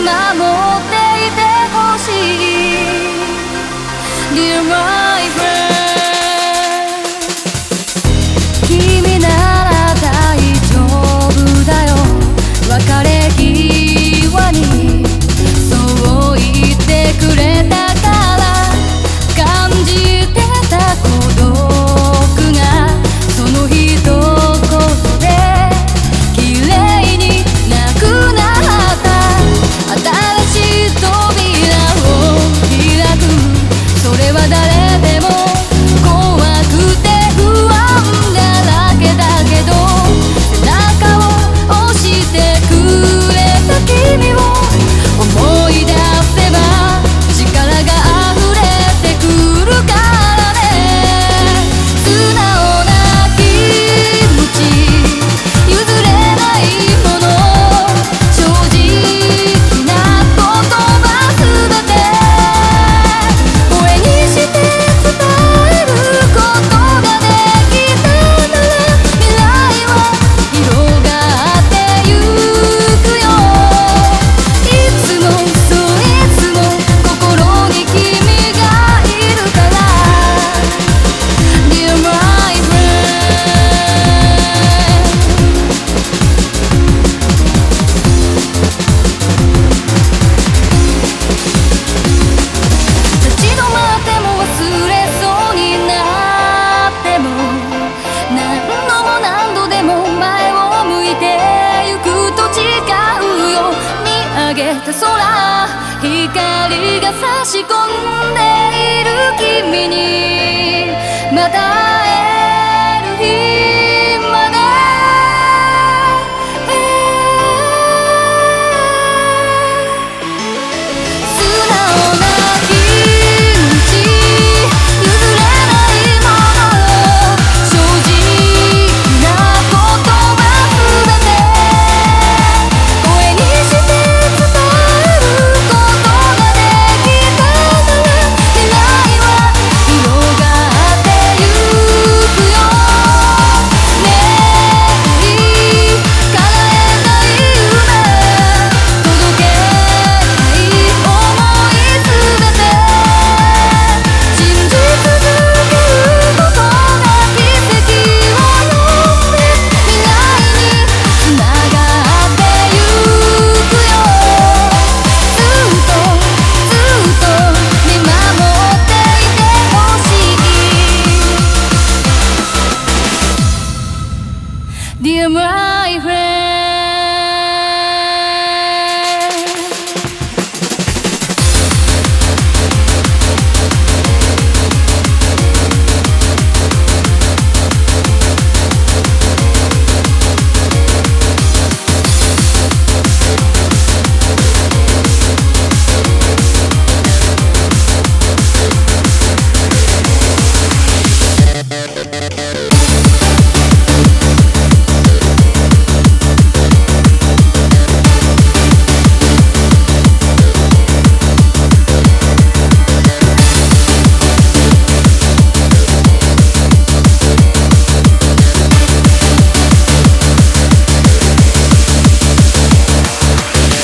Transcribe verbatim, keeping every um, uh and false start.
っていてほしい Dear my friend 君なら大丈夫だよ別れ際にそう言ってくれたから感じてた孤独がその一言で綺麗になくなった新しい扉を開くそれは誰でも怖くて不安だらけだけど背中を押してくれた君を思い出せば力が溢れてくるからね素直な気持ち譲れないもの正直な言葉すべて声にして伝えることができたなら未来は広がってゆくよいつもそういつも心に君がいるから Dear my friend 立ち止まっても忘れそうになっても何度も何度でも前を向いてゆくと違うよ見上げた空光が差し込んでいる君にまた会える日